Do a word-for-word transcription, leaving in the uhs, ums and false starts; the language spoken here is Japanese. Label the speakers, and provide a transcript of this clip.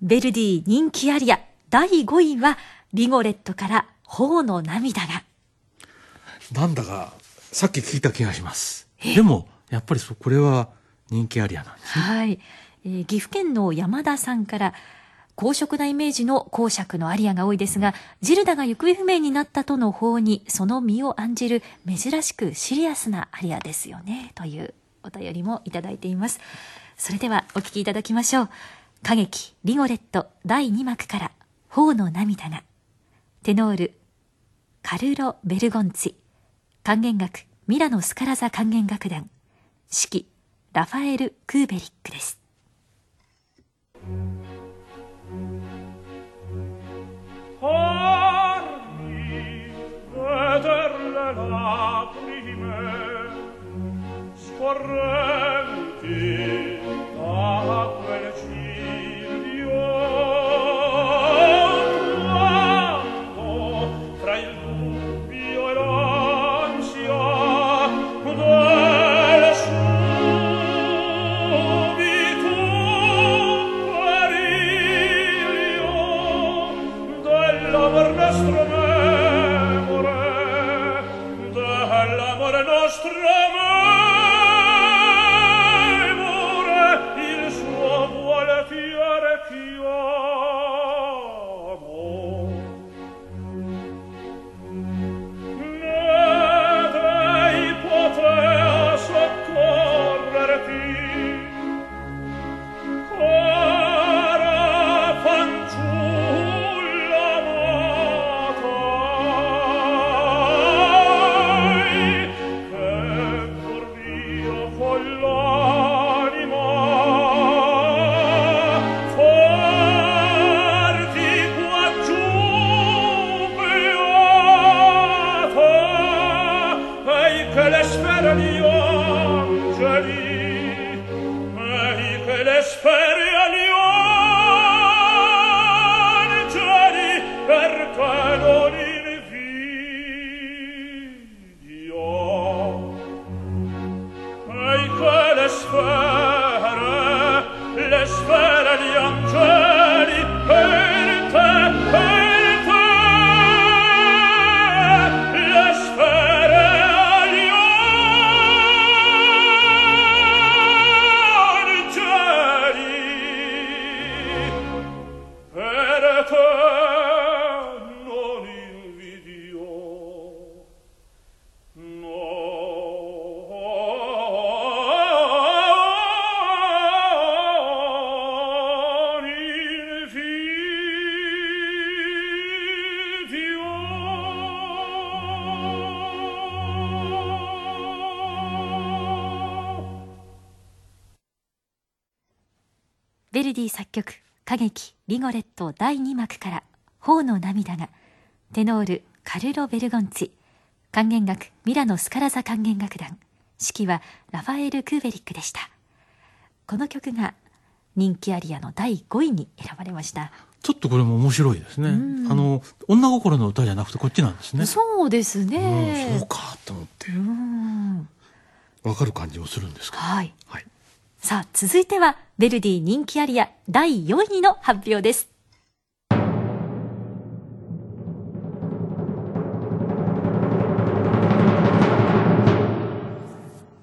Speaker 1: ヴェルディ人気アリアだいごいはリゴレットから頬の涙が。
Speaker 2: なんだかさっき聞いた気がします。でもやっぱりそこれは人気アリアなんですね。
Speaker 1: はい、えー、岐阜県の山田さんから、公職なイメージの公爵のアリアが多いですが、ジルダが行方不明になったとの報にその身を案じる珍しくシリアスなアリアですよね、というお便りもいただいています。それではお聞きいただきましょう。歌劇リゴレットだいにまくから頬の涙が。テノールカルロ・ベルゴンツィ、管弦楽ミラノスカラザ管弦楽団、指揮ラファエル・クーベリックです。ヴェルディ作曲歌劇リゴレットだいにまくから頬の涙が。テノールカルロ・ベルゴンツィ、管弦楽ミラノスカラザ管弦楽団、指揮はラファエル・クーベリックでした。この曲が人気アリアのだいごいに選ばれました。
Speaker 2: ちょっとこれも面白いですね。あの女心の歌じゃなくてこっちなんですね。
Speaker 1: そうですね、
Speaker 2: うん、そうかと思ってわかる感じもするんですけど、
Speaker 1: はい、
Speaker 2: はい、
Speaker 1: さあ続いてはヴェルディ人気アリアだいよんいの発表です。